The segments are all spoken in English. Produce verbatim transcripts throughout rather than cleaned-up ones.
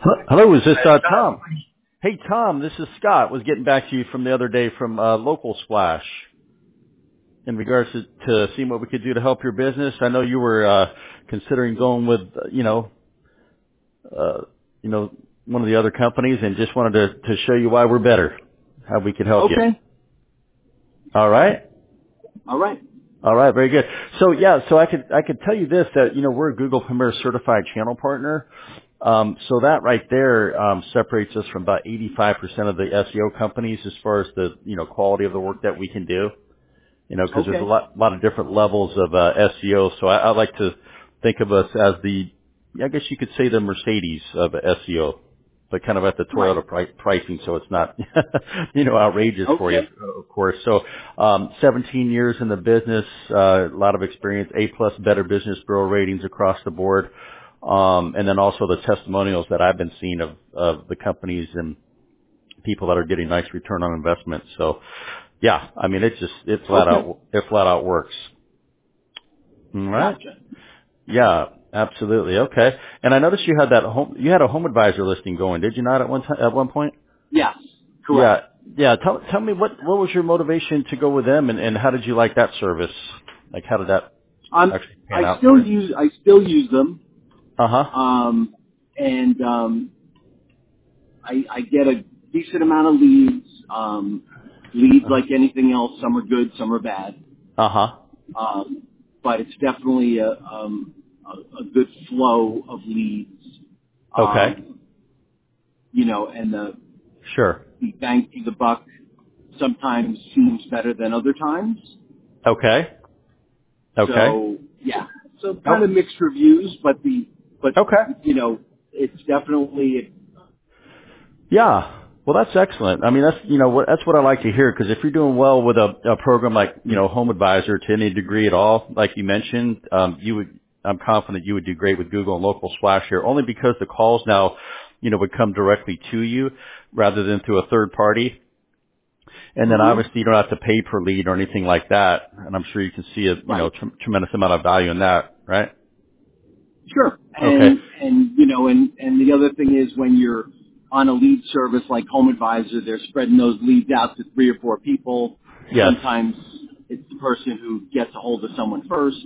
Hello, is this uh, Tom? Hey, Tom, this is Scott. Was getting back to you from the other day from uh, Local Splash in regards to, to seeing what we could do to help your business. I know you were uh, considering going with, uh, you know, uh, you know, one of the other companies, and just wanted to, to show you why we're better, how we could help you. Okay. All right. All right. All right, very good. So yeah, so I could I could tell you this, that you know we're a Google Premier certified channel partner. Um, so that right there um, separates us from about eighty-five percent of the S E O companies as far as the you know quality of the work that we can do. You know, because there's a Okay. lot lot of different levels of uh, S E O. So I, I like to think of us as the, I guess you could say the Mercedes of S E O, but kind of at the Right. Toyota pri- pricing, so it's not, you know, outrageous for you, Okay. of course. So, um, seventeen years in the business, uh, a lot of experience, A plus Better Business Bureau ratings across the board, um, and then also the testimonials that I've been seeing of of the companies and people that are getting nice return on investment. So, yeah, I mean, it's just it flat Okay. out it flat out works. All right. Gotcha. Yeah, absolutely. Okay. And I noticed you had that home, you had a home advisor listing going, did you not at one time, at one point? Yes. Correct. Yeah. Yeah. Tell, tell me what, what was your motivation to go with them, and, and how did you like that service? Like how did that Um, actually pan I out for still you? use I still use them. Uh huh. Um, and um, I, I get a decent amount of leads. Um, leads like anything else. Some are good, some are bad. Uh huh. Um, but it's definitely a, um, a, a good flow of leads. Okay. Um, you know, and the Sure. the bang for the buck sometimes seems better than other times. Okay. Okay. So yeah, so kind Oh, of mixed reviews, but the but okay. you know it's definitely Yeah. Well, that's excellent. I mean, that's, you know, what, that's what I like to hear, because if you're doing well with a, a program like, you know, Home Advisor to any degree at all, like you mentioned, um, you would, I'm confident you would do great with Google and Local Splash here, only because the calls now, you know, would come directly to you rather than through a third party. And then hmm obviously you don't have to pay per lead or anything like that. And I'm sure you can see a, you know, right, tr- tremendous amount of value in that, right? sure, Okay. and and you know and and the other thing is when you're on a lead service like Home Advisor, they're spreading those leads out to three or four people. Yes. Sometimes it's the person who gets a hold of someone first.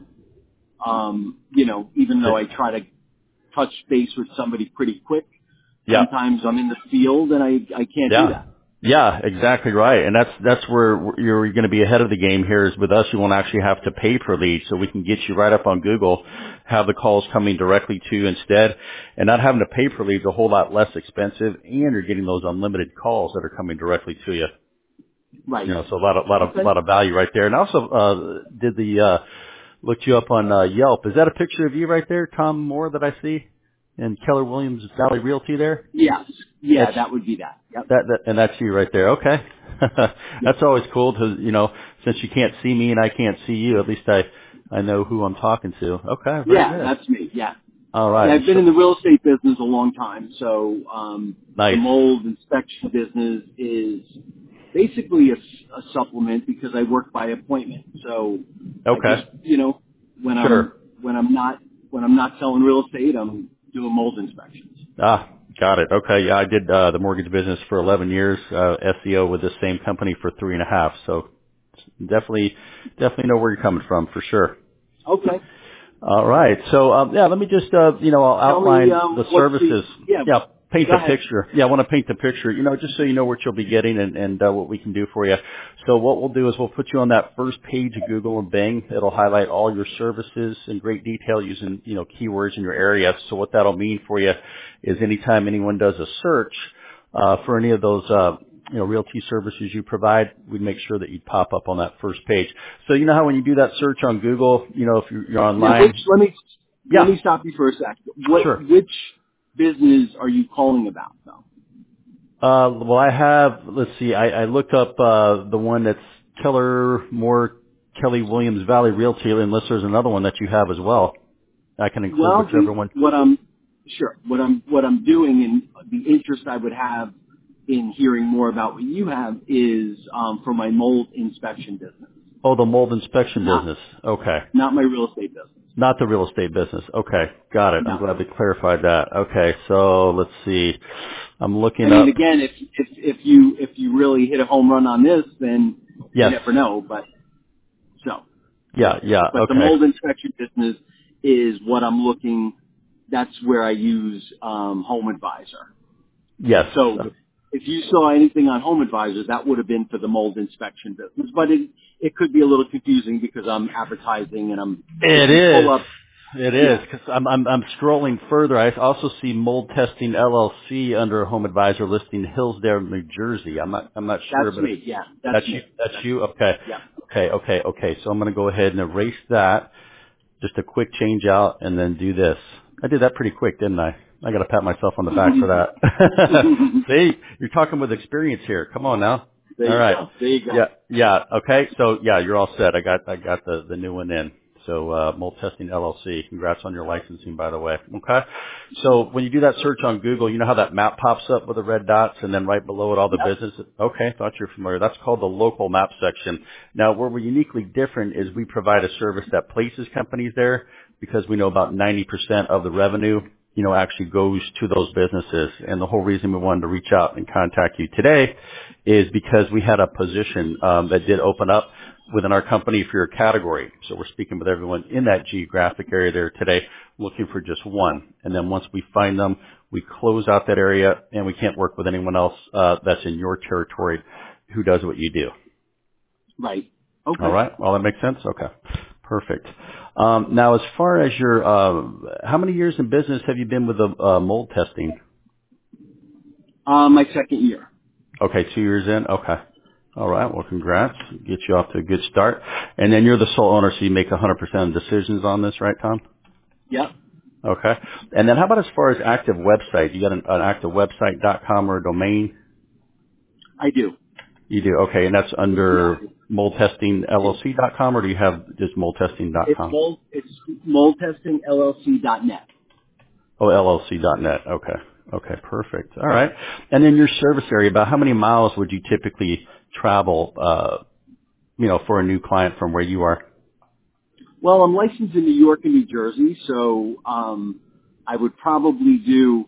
Um, you know, even though I try to touch base with somebody pretty quick, Yeah. sometimes I'm in the field and I I can't do Yeah. that. Yeah, exactly right. And that's, that's where you're going to be ahead of the game here is with us. You won't actually have to pay per lead, so we can get you right up on Google, have the calls coming directly to you instead, and not having to pay per lead is a whole lot less expensive, and you're getting those unlimited calls that are coming directly to you. You Right. know, so a lot of, lot of, Okay. lot of value right there. And also, uh, did the, uh, looked you up on, uh, Yelp. Is that a picture of you right there, Tom Moore, that I see? And Keller Williams Valley Realty there? Yes. Yeah, That's that would be that. Yep. that, that and that's you right there. Okay. Yep. That's always cool to, you know, since you can't see me and I can't see you, at least I, I know who I'm talking to. Okay. Very Yeah, good. that's me. Yeah. All Yeah, right. I've been So in the real estate business a long time, so um, the nice. mold inspection business is basically a, s- a supplement because I work by appointment. So I just, Okay. you know, when I'm Sure. when I'm not when I'm not selling real estate, I'm doing mold inspections. Ah, got it. Okay. Yeah, I did, uh, the mortgage business for eleven years, uh, S E O with the same company for three and a half. So definitely, definitely know where you're coming from for sure. Okay. All right. So, um, yeah, let me just, uh, you know, I'll Tell me outline um, the what's the services. yeah. Yeah, paint Go the ahead. picture. Yeah, I want to paint the picture, you know, just so you know what you'll be getting and, and uh, what we can do for you. So what we'll do is we'll put you on that first page of Google and Bing. It'll highlight all your services in great detail using, you know, keywords in your area. So what that'll mean for you is anytime anyone does a search, uh, for any of those, uh, you know, realty services you provide, we'd make sure that you pop up on that first page. So you know how when you do that search on Google, you know, if you're, you're Now, which online, let me let yeah, me stop you for a sec. What sure. which business are you calling about, though? Uh, well, I have, let's see, I, I looked up, uh, the one that's Keller Moore Kelly Williams Valley Realty, unless there's another one that you have as well. I can include Well, whichever the one. what I'm sure what I'm what I'm doing and the interest I would have in hearing more about what you have is um, for my mold inspection business. Oh, the mold inspection Not, business. Okay. not my real estate business. Not the real estate business. Okay. Got it. I'm No. glad we clarified that. Okay. So let's see. I'm looking I mean, up. again, if if if you if you really hit a home run on this, then you Yes. never know. But so, Yeah. Yeah. but the Okay. mold inspection business is what I'm looking. That's where I use um, Home Advisor. Yes. So if you saw anything on Home Advisor, that would have been for the mold inspection business. But it it could be a little confusing because I'm advertising and I'm if It you pull is. up, It is yeah, because I'm, I'm I'm scrolling further. I also see Mold Testing L L C under Home Advisor listing Hillsdale, New Jersey. I'm not I'm not sure, that's but me. Yeah, that's that's you. me. That's That's you. Okay. yeah. Okay. Okay. Okay. So I'm going to go ahead and erase that. Just a quick change out, and then do this. I did that pretty quick, didn't I? I got to pat myself on the back for that. See, you're talking with experience here. Come on now. There All you right. go. There you go. Yeah. Yeah. Okay. So yeah, you're all set. I got I got the the new one in. So uh, Mold Testing L L C. Congrats on your licensing, by the way. Okay. So when you do that search on Google, you know how that map pops up with the red dots, and then right below it all the Yep. businesses. Okay, thought you're familiar. That's called the local map section. Now, where we're uniquely different is we provide a service that places companies there because we know about ninety percent of the revenue, you know, actually goes to those businesses. And the whole reason we wanted to reach out and contact you today is because we had a position um, that did open up within our company for your category. So we're speaking with everyone in that geographic area there today, looking for just one. And then once we find them, we close out that area, and we can't work with anyone else uh, that's in your territory who does what you do. Right. All Okay. right. All that makes sense? Okay. Perfect. Um, now, as far as your, uh, how many years in business have you been with the uh, mold testing? Um, my second year. Okay, two years in? Okay. All right. Well, congrats. Get you off to a good start. And then you're the sole owner, so you make one hundred percent of decisions on this, right, Tom? Yep. Okay. And then how about as far as active website? You got an, an active website dot com or a domain? I do. You do. Okay. And that's Yeah. under mold testing L L C dot com, or do you have just mold testing dot It's com? mold. It's mold testing L L C dot net. Oh, L L C dot net. Okay. Okay. Perfect. All right. And then your service area, about how many miles would you typically travel, uh, you know, for a new client from where you are? Well, I'm licensed in New York and New Jersey, so um, I would probably do.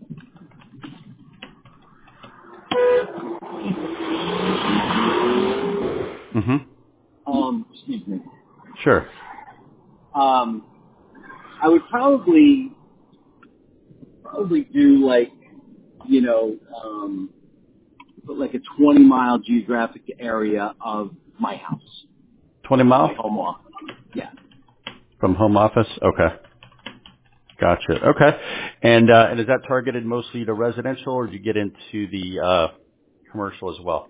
Mm-hmm. Um, excuse me. Sure. Um, I would probably probably do like you know um, like a twenty mile geographic area of my house, twenty my miles home office. Yeah. from home office? Okay. Gotcha. Okay. And, uh, and is that targeted mostly to residential, or do you get into the, uh, commercial as well?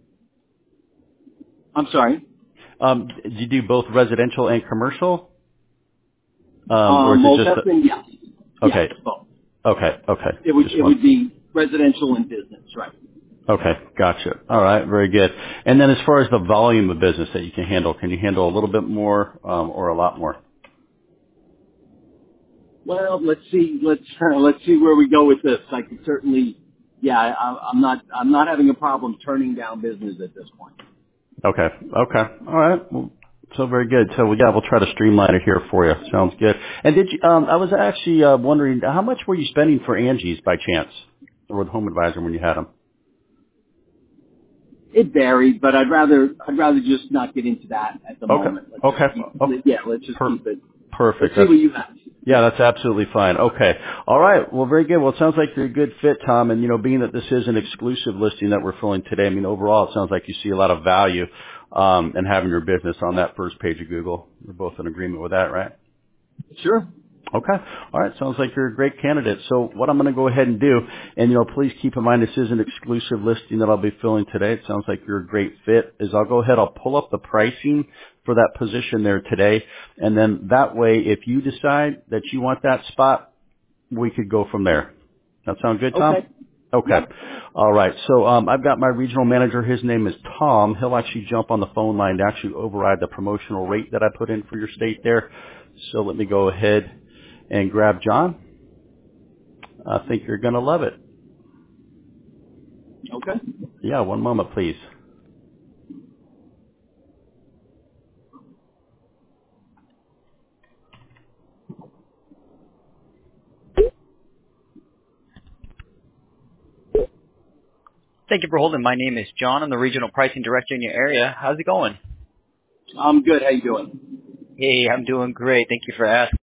I'm sorry. Um, do you do both residential and commercial? Um, or Um, is it mold just, testing, yes, yes, okay. both. Okay. Okay. It would Just it one. would be residential and business, right? Okay. Gotcha. All right. Very good. And then as far as the volume of business that you can handle, can you handle a little bit more, um, or a lot more? Well, let's see, let's uh, let's see where we go with this. I can certainly, yeah, I, I'm not I'm not having a problem turning down business at this point. Okay. Okay. All right. Well, so very good. So we yeah, we'll try to streamline it here for you. Sounds good. And did you? Um, I was actually uh, wondering how much were you spending for Angie's by chance, or with Home Advisor when you had them? It varied, but I'd rather I'd rather just not get into that at the Okay. moment. Let's just Okay. Oh, keep, yeah, let's just per- keep it. Let's perfect. see That's what you have. yeah, that's absolutely fine. Okay. All right. Well, very good. Well, it sounds like you're a good fit, Tom. And you know, being that this is an exclusive listing that we're filling today, I mean, overall, it sounds like you see a lot of value um, in having your business on that first page of Google. We're both in agreement with that, right? Sure. Okay. All right. Sounds like you're a great candidate. So what I'm going to go ahead and do, and you know, please keep in mind this is an exclusive listing that I'll be filling today. It sounds like you're a great fit. Is I'll go ahead, I'll pull up the pricing for that position there today, and then that way, if you decide that you want that spot, we could go from there. That sound good, Tom? Okay. Okay. Yep. All right. So um, I've got my regional manager. His name is Tom. He'll actually jump on the phone line to actually override the promotional rate that I put in for your state there. So let me go ahead and grab John. I think you're going to love it. Okay. Yeah, one moment, please. Thank you for holding. My name is John. I'm the Regional Pricing Director in your area. How's it going? I'm good. How you doing? Hey, I'm doing great. Thank you for asking.